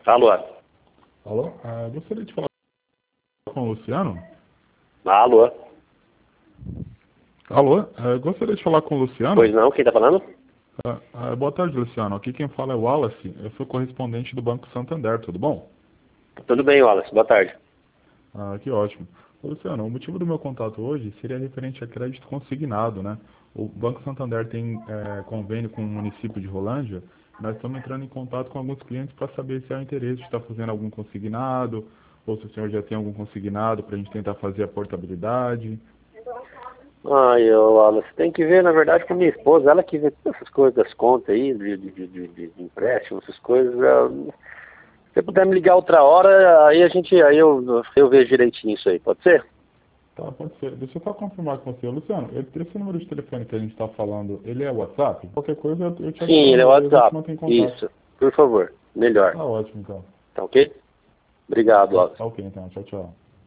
Alô? Alô? Gostaria de falar com o Luciano? Alô? Alô? Gostaria de falar com o Luciano? Pois não, quem tá falando? Boa tarde, Luciano. Aqui quem fala é o Wallace. Eu sou correspondente do Banco Santander, tudo bom? Tudo bem, Wallace, boa tarde. Que ótimo. Ô, Luciano, o motivo do meu contato hoje seria referente a crédito consignado, né? O Banco Santander tem convênio com o município de Rolândia. Nós estamos entrando em contato com alguns clientes para saber se há interesse de estar fazendo algum consignado, ou se o senhor já tem algum consignado para a gente tentar fazer a portabilidade. Ai, ô, Wallace, tem que ver, na verdade, com minha esposa, ela que vê todas essas coisas das contas aí, de empréstimo, essas coisas. Se você puder me ligar outra hora, aí eu vejo direitinho isso aí, pode ser? Tá, pode ser. Deixa eu só confirmar com você. Luciano, esse número de telefone que a gente está falando, ele é WhatsApp? Qualquer coisa eu te Sim, ele é adiciono aí, a gente WhatsApp. mantém contato. Isso, por favor, melhor. Tá ótimo, então. Tá ok? Obrigado, Wallace. Tá ok, então. Tchau, tchau.